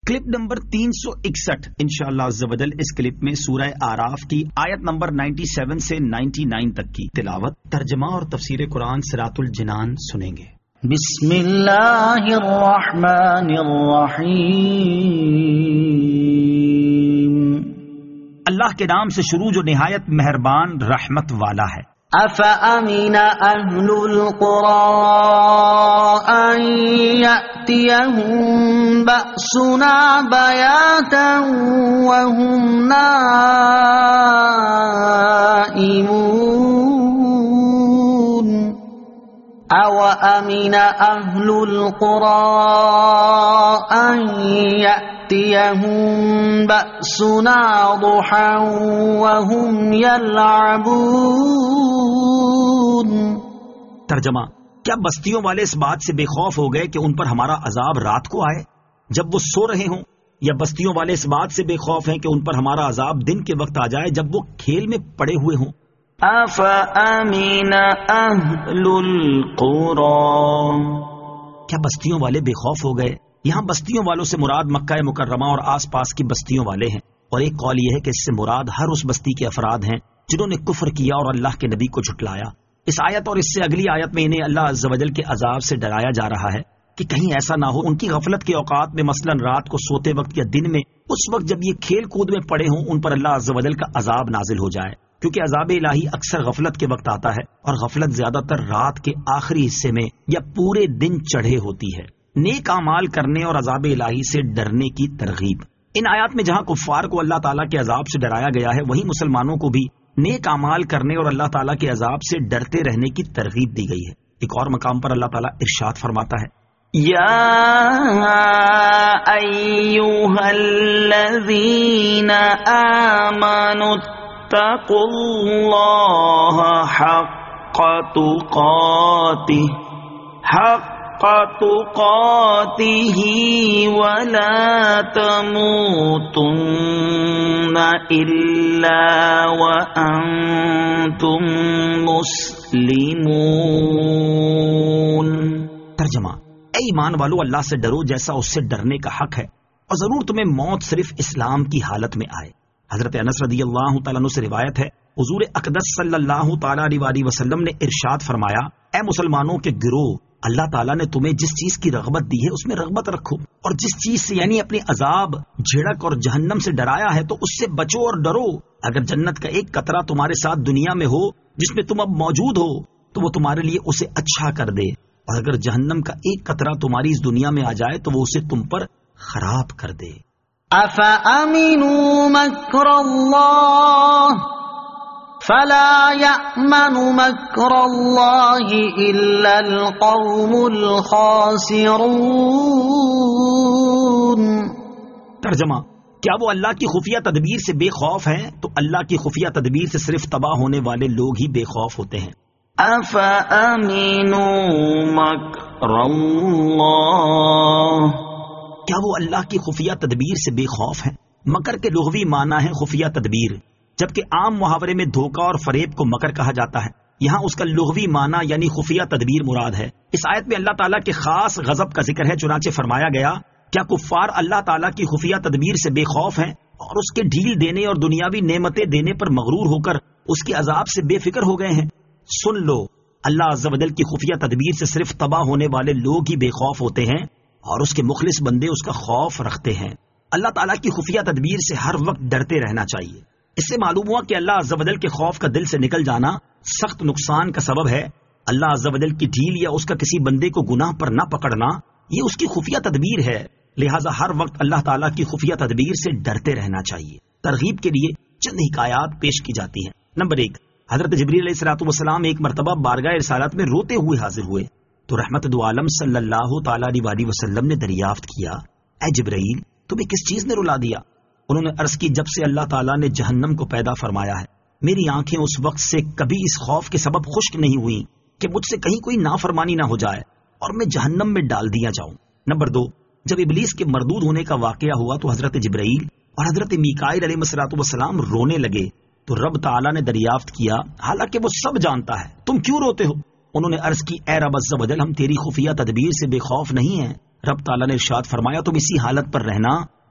Clip number 361 انشاءاللہ عز و جل. اس کلپ میں سورہ اعراف کی آیت نمبر 97 سے 99 تک کی تلاوت، ترجمہ اور تفسیر قرآن صراط الجنان سنیں گے. بسم اللہ الرحمن الرحیم. اللہ کے نام سے شروع جو نہایت مہربان رحمت والا ہے. افأمن اہل القرى ان یأتیہم بأسنا بیاتا وهم نائمون او امن اہل القرى ان یأتیہم بأسنا ضحا وهم یلعبون. ترجمہ: کیا بستیوں والے اس بات سے بے خوف ہو گئے کہ ان پر ہمارا عذاب رات کو آئے جب وہ سو رہے ہوں، یا بستیوں والے اس بات سے بے خوف ہیں کہ ان پر ہمارا عذاب دن کے وقت آ جائے جب وہ کھیل میں پڑے ہوئے ہوں؟ افأمن اہل القرى، کیا بستیوں والے بے خوف ہو گئے؟ یہاں بستیوں والوں سے مراد مکہ مکرمہ اور آس پاس کی بستیوں والے ہیں، اور ایک قول یہ ہے کہ اس سے مراد ہر اس بستی کے افراد ہیں جنہوں نے کفر کیا اور اللہ کے نبی کو جھٹلایا. اس آیت اور اس سے اگلی آیت میں انہیں اللہ عز و جل کے عذاب سے ڈرایا جا رہا ہے کہ کہیں ایسا نہ ہو ان کی غفلت کے اوقات میں، مثلا رات کو سوتے وقت یا دن میں، اس وقت جب یہ کھیل کود میں پڑے ہوں، ان پر اللہ عز و جل کا عذاب نازل ہو جائے، کیونکہ عذاب الہی اکثر غفلت کے وقت آتا ہے، اور غفلت زیادہ تر رات کے آخری حصے میں یا پورے دن چڑھے ہوتی ہے. نیک اعمال کرنے اور عذاب الہی سے ڈرنے کی ترغیب. ان آیات میں جہاں کفار کو اللہ تعالیٰ کے عذاب سے ڈرایا گیا ہے، وہیں مسلمانوں کو بھی نیک اعمال کرنے اور اللہ تعالیٰ کے عذاب سے ڈرتے رہنے کی ترغیب دی گئی ہے. ایک اور مقام پر اللہ تعالیٰ ارشاد فرماتا ہے: یا ایھا الذین آمنوا اتقوا اللہ حق تقاته ولا تموتن الا وانتم مسلمون. ترجمہ: اے ایمان والو، اللہ سے ڈرو جیسا اس سے ڈرنے کا حق ہے، اور ضرور تمہیں موت صرف اسلام کی حالت میں آئے. حضرت انس رضی اللہ تعالیٰ عنہ سے روایت ہے، حضور اقدس صلی اللہ تعالیٰ علیہ وسلم نے ارشاد فرمایا: اے مسلمانوں کے گروہ، اللہ تعالیٰ نے تمہیں جس چیز کی رغبت دی ہے اس میں رغبت رکھو، اور جس چیز سے یعنی اپنی عذاب، جھڑک اور جہنم سے ڈرایا ہے تو اس سے بچو اور ڈرو. اگر جنت کا ایک قطرہ تمہارے ساتھ دنیا میں ہو جس میں تم اب موجود ہو تو وہ تمہارے لیے اسے اچھا کر دے، اور اگر جہنم کا ایک قطرہ تمہاری اس دنیا میں آ جائے تو وہ اسے تم پر خراب کر دے. افأمنوا مکر اللہ فلا یأمن مکر اللہ الا القوم الخاسرون. ترجمہ: کیا وہ اللہ کی خفیہ تدبیر سے بے خوف ہیں؟ تو اللہ کی خفیہ تدبیر سے صرف تباہ ہونے والے لوگ ہی بے خوف ہوتے ہیں. افأمنوا مکر اللہ، کیا وہ اللہ کی خفیہ تدبیر سے بے خوف ہیں؟ مکر کے لغوی معنی ہے خفیہ تدبیر، جبکہ عام محاورے میں دھوکہ اور فریب کو مکر کہا جاتا ہے. یہاں اس کا لغوی معنی یعنی خفیہ تدبیر مراد ہے. اس آیت میں اللہ تعالیٰ کے خاص غضب کا ذکر ہے، چنانچہ فرمایا گیا: کیا کفار اللہ تعالیٰ کی خفیہ تدبیر سے بے خوف ہیں اور اس کے ڈھیل دینے اور دنیاوی نعمتیں دینے پر مغرور ہو کر اس کے عذاب سے بے فکر ہو گئے ہیں؟ سن لو، اللہ عز و جل کی خفیہ تدبیر سے صرف تباہ ہونے والے لوگ ہی بے خوف ہوتے ہیں، اور اس کے مخلص بندے اس کا خوف رکھتے ہیں. اللہ تعالیٰ کی خفیہ تدبیر سے ہر وقت ڈرتے رہنا چاہیے. اس سے معلوم ہوا کہ اللہ عز و جل کے خوف کا دل سے نکل جانا سخت نقصان کا سبب ہے. اللہ عز و جل کی ڈھیل یا اس کا کسی بندے کو گناہ پر نہ پکڑنا یہ اس کی خفیہ تدبیر ہے. لہٰذا ہر وقت اللہ تعالیٰ کی خفیہ تدبیر سے ڈرتے رہنا چاہیے. ترغیب کے لیے چند حکایات پیش کی جاتی ہیں. نمبر 1، حضرت جبریل علیہ السلام ایک مرتبہ بارگاہ رسالت میں روتے ہوئے حاضر ہوئے تو رحمت دو عالم صلی اللہ تعالیٰ علیہ وسلم نے دریافت کیا: اے جبرائیل، تمہیں کس چیز نے رلا دیا؟ انہوں نے عرض کی: جب سے اللہ تعالیٰ نے جہنم کو پیدا فرمایا ہے، میری آنکھیں اس وقت سے کبھی اس خوف کے سبب خشک نہیں ہوئی کہ مجھ سے کہیں کوئی نافرمانی نہ ہو جائے اور میں جہنم میں ڈال دیا جاؤں. نمبر 2، جب ابلیس کے مردود ہونے کا واقعہ ہوا تو حضرت جبرائیل اور حضرت میکائیل علیہ السلام رونے لگے تو رب تعالیٰ نے دریافت کیا: حالانکہ وہ سب جانتا ہے، تم کیوں روتے ہو؟ انہوں نے عرض کی: اے رب عز و جل، ہم تیری خفیہ تدبیر سے بے خوف نہیں ہیں. رب تعالیٰ نے ارشاد فرمایا: تم اسی حالت پر رہنا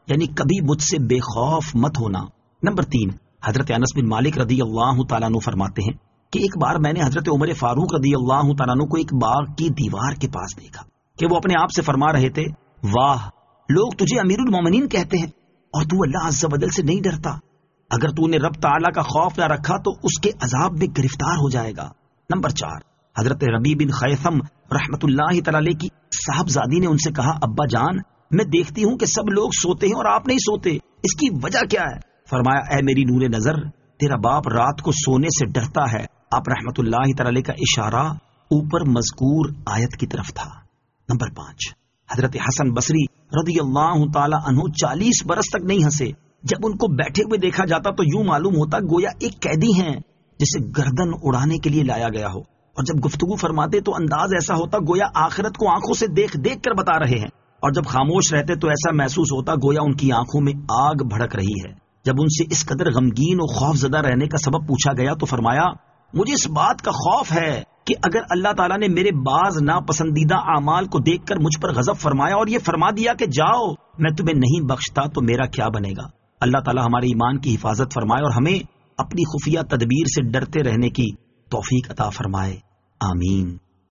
یعنی کبھی مجھ سے بے خوف مت ہونا۔ نمبر 3، حضرت انس بن مالک رضی اللہ تعالیٰ عنہ فرماتے ہیں کہ ایک بار میں نے حضرت عمر فاروق رضی اللہ تعالیٰ عنہ کو ایک باغ کی دیوار کے پاس دیکھا کہ وہ اپنے آپ سے فرما رہے تھے، واہ، لوگ تجھے امیر المومنین کہتے ہیں اور تو اللہ عز و جل سے نہیں ڈرتا۔ اگر تو نے رب تعالیٰ کا خوف نہ رکھا تو اس کے عذاب میں گرفتار ہو جائے گا۔ نمبر 4، حضرت ربیع بن خیثم رحمت اللہ تعالی علیہ کی صاحبزادی نے ان سے کہا، ابا جان، میں دیکھتی ہوں کہ سب لوگ سوتے ہیں اور آپ نہیں سوتے، اس کی وجہ کیا ہے؟ فرمایا، اے میری نور نظر، تیرا باپ رات کو سونے سے ڈرتا ہے۔ آپ رحمت اللہ تعالی علیہ کا اشارہ اوپر مذکور آیت کی طرف تھا۔ نمبر 5، حضرت حسن بصری رضی اللہ تعالی عنہ 40 برس تک نہیں ہنسے۔ جب ان کو بیٹھے ہوئے دیکھا جاتا تو یوں معلوم ہوتا گویا ایک قیدی ہیں جسے گردن اڑانے کے لیے لایا گیا ہو، اور جب گفتگو فرماتے تو انداز ایسا ہوتا گویا آخرت کو آنکھوں سے دیکھ دیکھ کر بتا رہے ہیں، اور جب خاموش رہتے تو ایسا محسوس ہوتا گویا ان کی آنکھوں میں آگ بھڑک رہی ہے۔ جب ان سے اس قدر غمگین اور خوف زدہ رہنے کا سبب پوچھا گیا تو فرمایا، مجھے اس بات کا خوف ہے کہ اگر اللہ تعالیٰ نے میرے بعض ناپسندیدہ اعمال کو دیکھ کر مجھ پر غضب فرمایا اور یہ فرما دیا کہ جاؤ، میں تمہیں نہیں بخشتا، تو میرا کیا بنے گا؟ اللہ تعالیٰ ہمارے ایمان کی حفاظت فرمائے اور ہمیں اپنی خفیہ تدبیر سے ڈرتے رہنے کی توفیق عطا فرمائے، آمین۔